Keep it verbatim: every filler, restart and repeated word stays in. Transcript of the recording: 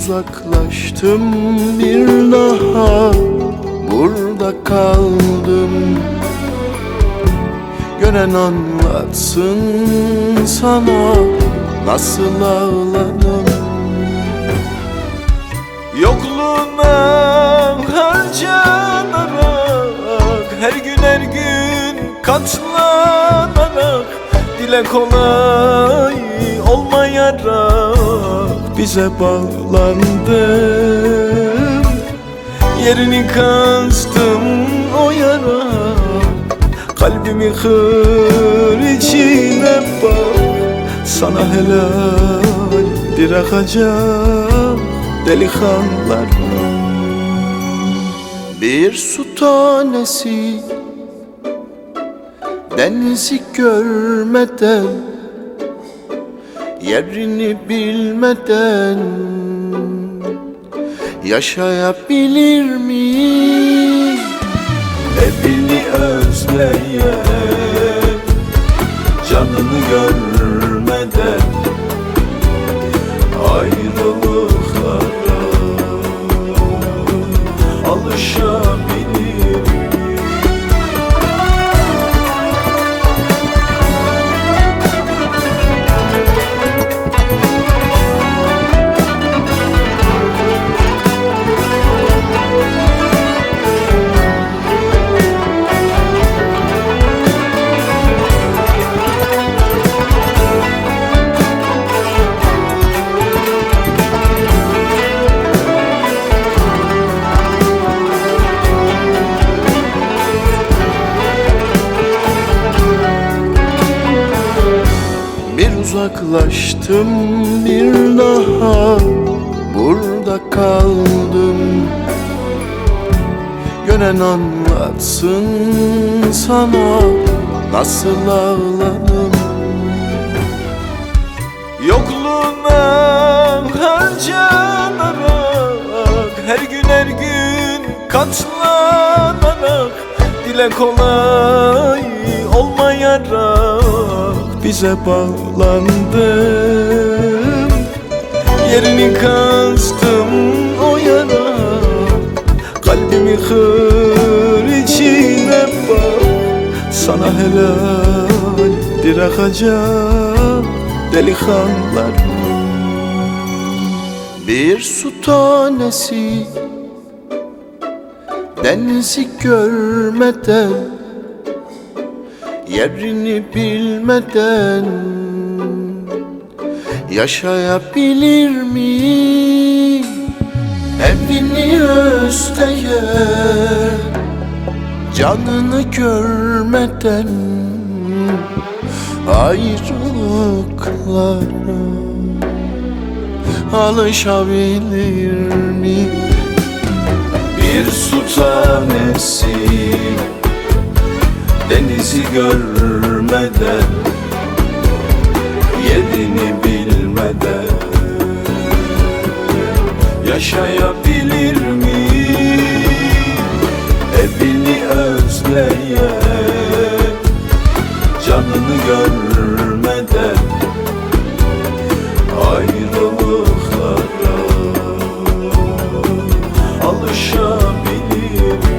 uzaklaştım bir daha burada kaldım. Gören anlatsın sana nasıl ağladım. Yokluğuna harcanarak, her gün her gün katlanarak, dile kolay olmayarak bize bağlandım. Yerini kazdım o yara, kalbimi kır içine bak. Sana helaldir akacak delikanlar. Bir su tanesi denizi görmeden, yerini bilmeden yaşayabilir mi? Evini özleyen, canını görmeden ayrılıklara alışabilir mi? Bir uzaklaştım bir daha burada kaldım. Gören anlatsın sana nasıl ağladım. Yokluğuna harcanarak, her gün her gün katlanarak, dile kolay olmayarak bize bağlandım. Yerini kazdım o yara, kalbimi kır içine bak. Sana helaldir akacak delikanlar. Bir su tanesi denizi görmeden, yerini bilmeden yaşayabilir mi? Evini özleyen, canını görmeden ayrılıklara alışabilir mi? Bir su tanesi denizi görmeden, yerini bilmeden yaşayabilir mi? Evini özleyen, canını görmeden ayrılıklara alışabilir mi?